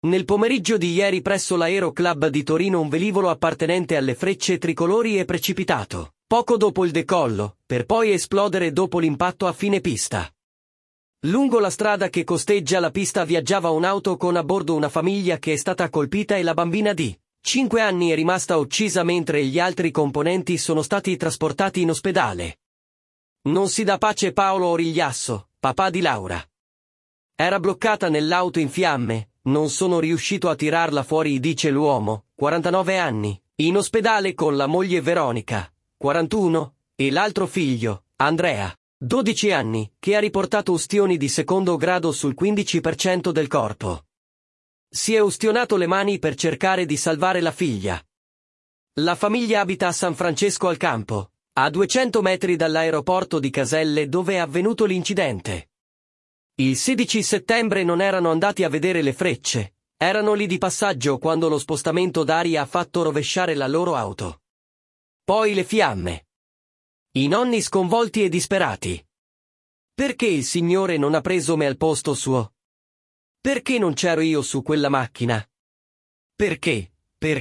Nel pomeriggio di ieri presso l'Aero Club di Torino un velivolo appartenente alle Frecce Tricolori è precipitato, poco dopo il decollo, per poi esplodere dopo l'impatto a fine pista. Lungo la strada che costeggia la pista viaggiava un'auto con a bordo una famiglia che è stata colpita e la bambina di 5 anni è rimasta uccisa mentre gli altri componenti sono stati trasportati in ospedale. Non si dà pace Paolo Origliasso, papà di Laura. Era bloccata nell'auto in fiamme, non sono riuscito a tirarla fuori, dice l'uomo, 49 anni, in ospedale con la moglie Veronica, 41, e l'altro figlio, Andrea, 12 anni, che ha riportato ustioni di secondo grado sul 15% del corpo. Si è ustionato le mani per cercare di salvare la figlia. La famiglia abita a San Francesco al Campo, a 200 metri dall'aeroporto di Caselle dove è avvenuto l'incidente. Il 16 settembre non erano andati a vedere le Frecce, erano lì di passaggio quando lo spostamento d'aria ha fatto rovesciare la loro auto. Poi le fiamme. I nonni sconvolti e disperati. Perché il Signore non ha preso me al posto suo? Perché non c'ero io su quella macchina? Perché?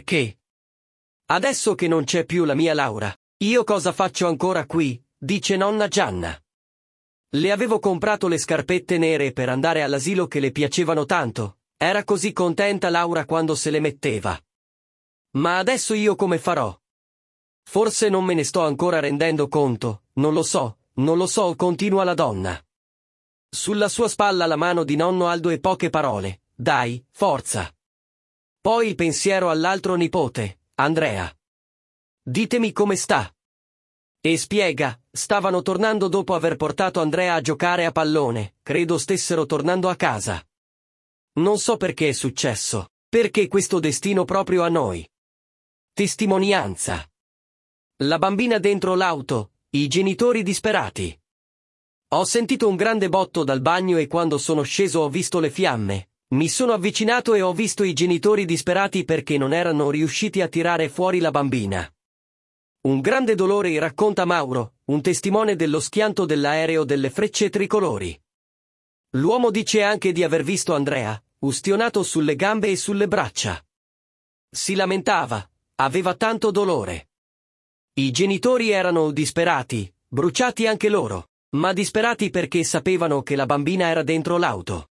Adesso che non c'è più la mia Laura, io cosa faccio ancora qui, dice nonna Gianna. Le avevo comprato le scarpette nere per andare all'asilo che le piacevano tanto, era così contenta Laura quando se le metteva. Ma adesso io come farò? Forse non me ne sto ancora rendendo conto, non lo so, continua la donna. Sulla sua spalla la mano di nonno Aldo e poche parole, dai, forza. Poi il pensiero all'altro nipote, Andrea. Ditemi come sta. E spiega, stavano tornando dopo aver portato Andrea a giocare a pallone, credo stessero tornando a casa. Non so perché è successo, perché questo destino proprio a noi. Testimonianza. La bambina dentro l'auto, i genitori disperati. Ho sentito un grande botto dal bagno e quando sono sceso ho visto le fiamme, mi sono avvicinato e ho visto i genitori disperati perché non erano riusciti a tirare fuori la bambina. Un grande dolore, racconta Mauro, un testimone dello schianto dell'aereo delle Frecce Tricolori. L'uomo dice anche di aver visto Andrea, ustionato sulle gambe e sulle braccia. Si lamentava, aveva tanto dolore. I genitori erano disperati, bruciati anche loro, ma disperati perché sapevano che la bambina era dentro l'auto.